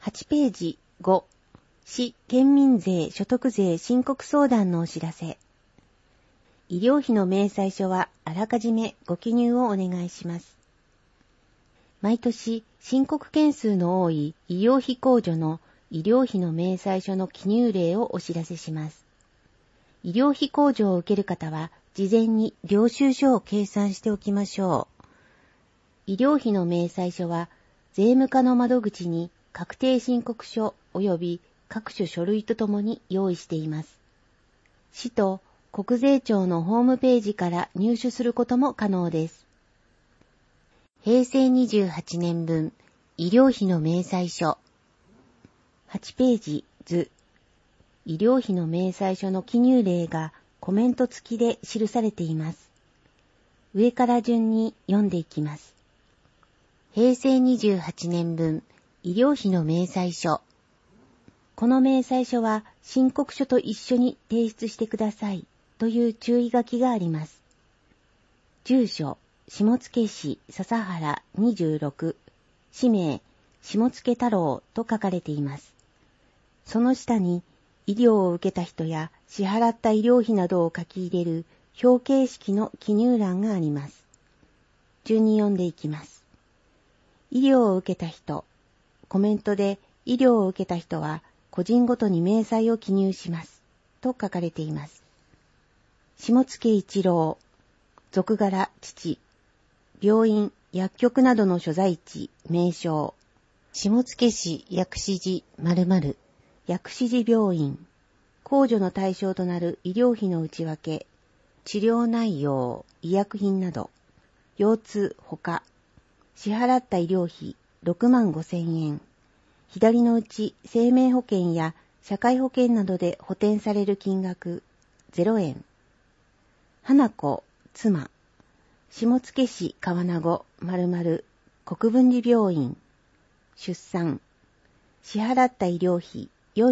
8ページ5、市県民税所得税申告相談のお知らせ。医療費の明細書はあらかじめご記入をお願いします。毎年申告件数の多い医療費控除の医療費の明細書の記入例をお知らせします。医療費控除を受ける方は事前に領収書を計算しておきましょう。医療費の明細書は税務課の窓口に確定申告書及び各種書類とともに用意しています。市と国税庁のホームページから入手することも可能です。平成28年分医療費の明細書8ページ図医療費の明細書の記入例がコメント付きで記されています。上から順に読んでいきます。平成28年分医療費の明細書。この明細書は申告書と一緒に提出してくださいという注意書きがあります。住所、下野市笹原26、氏名、下野太郎と書かれています。その下に医療を受けた人や支払った医療費などを書き入れる表形式の記入欄があります。順に読んでいきます。医療を受けた人、コメントで医療を受けた人は個人ごとに明細を記入しますと書かれています。下野一郎、属柄父、病院、薬局などの所在地、名称、下野市薬師寺〇〇、薬師寺病院、控除の対象となる医療費の内訳、治療内容、医薬品など、腰痛ほか、支払った医療費65,000円、左のうち生命保険や社会保険などで補填される金額0円、花子、妻、下野市川名子〇〇国分寺病院、出産、支払った医療費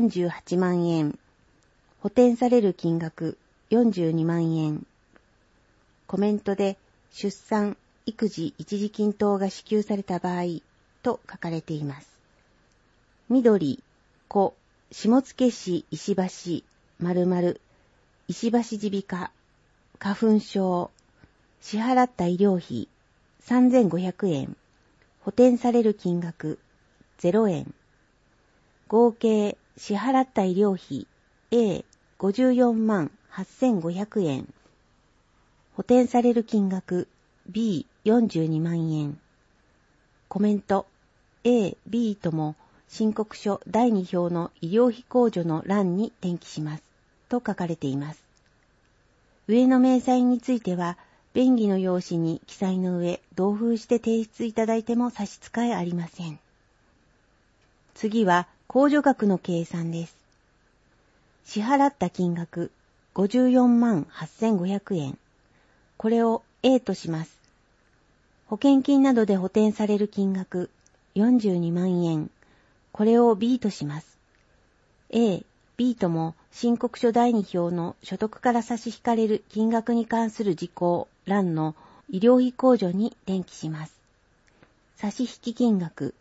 48万円、補填される金額42万円。コメントで出産、育児一時金等が支給された場合と書かれています。緑、子、下野市石橋、〇〇石橋耳鼻科、花粉症、支払った医療費3,500円、補填される金額0円。合計支払った医療費 A54万8,500円。補填される金額 B42万円。コメント A、B とも申告書第2表の医療費控除の欄に転記しますと書かれています。上の明細については便宜の用紙に記載の上同封して提出いただいても差し支えありません。次は控除額の計算です。支払った金額54万8,500円。これを A とします。保険金などで補填される金額42万円。これを B とします。A、B とも申告書第2表の所得から差し引かれる金額に関する事項欄の医療費控除に転記します。差し引き金額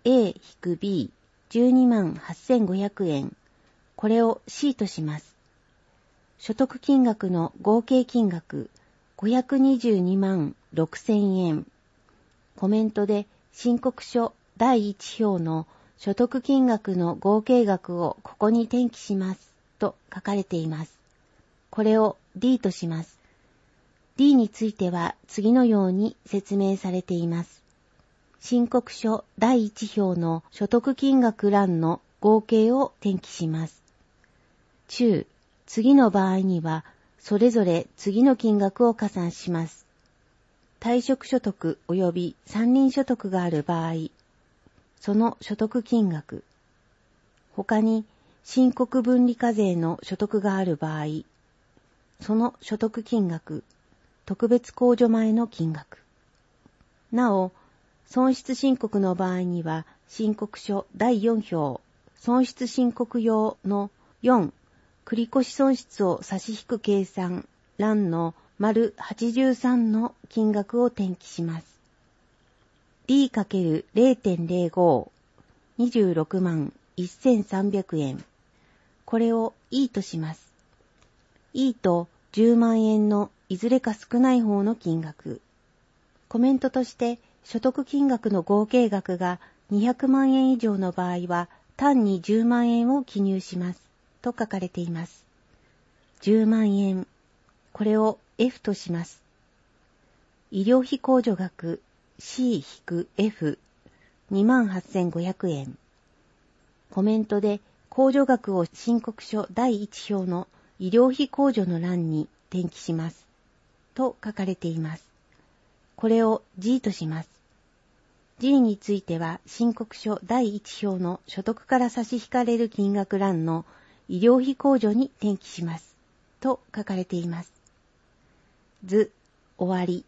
A-B 12万8,500円。これを C とします。所得金額の合計金額522万6,000円。コメントで申告書第1表の所得金額の合計額をここに転記しますと書かれています。これを D とします。D については次のように説明されています。申告書第1表の所得金額欄の合計を転記します。中、次の場合にはそれぞれ次の金額を加算します。退職所得及び三輪所得がある場合、その所得金額。他に申告分離課税の所得がある場合、その所得金額、特別控除前の金額。なお、損失申告の場合には、申告書第4表、損失申告用の4、繰越損失を差し引く計算欄の丸83の金額を転記します。D×0.05、 26万1300円。これを E とします。E と10万円のいずれか少ない方の金額。コメントとして所得金額の合計額が200万円以上の場合は単に10万円を記入しますと書かれています。10万円。これを F とします。医療費控除額 C-F 28,500 円。コメントで控除額を申告書第1表の医療費控除の欄に転記しますと書かれています。これを G とします。G については申告書第1表の所得から差し引かれる金額欄の医療費控除に転記しますと書かれています。図終わり。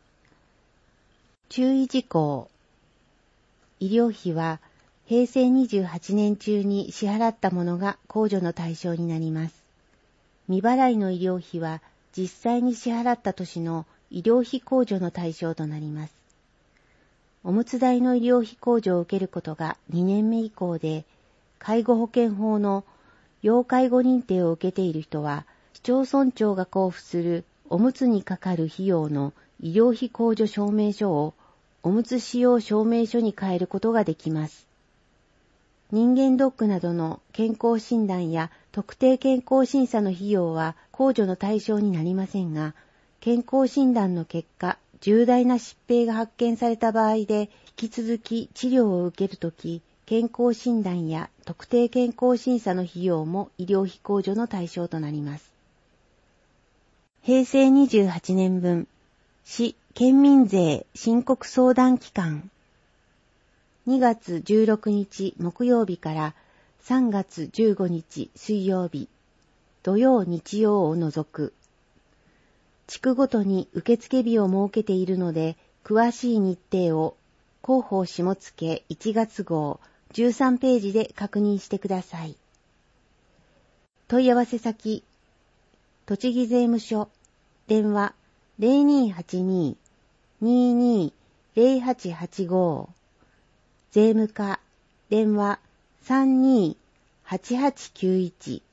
注意事項。医療費は平成28年中に支払ったものが控除の対象になります。未払いの医療費は実際に支払った年の医療費控除の対象となります。おむつ代の医療費控除を受けることが2年目以降で、介護保険法の要介護認定を受けている人は、市町村長が交付するおむつにかかる費用の医療費控除証明書をおむつ使用証明書に変えることができます。人間ドックなどの健康診断や特定健康審査の費用は控除の対象になりませんが、健康診断の結果、重大な疾病が発見された場合で、引き続き治療を受けるとき、健康診断や特定健康審査の費用も医療費控除の対象となります。平成28年分、市県民税申告相談期間。2月16日木曜日から3月15日水曜日、土曜日曜を除く。地区ごとに受付日を設けているので、詳しい日程を広報下野1月号13ページで確認してください。問い合わせ先、栃木税務署、電話 0282-220885、税務課、電話 32-8891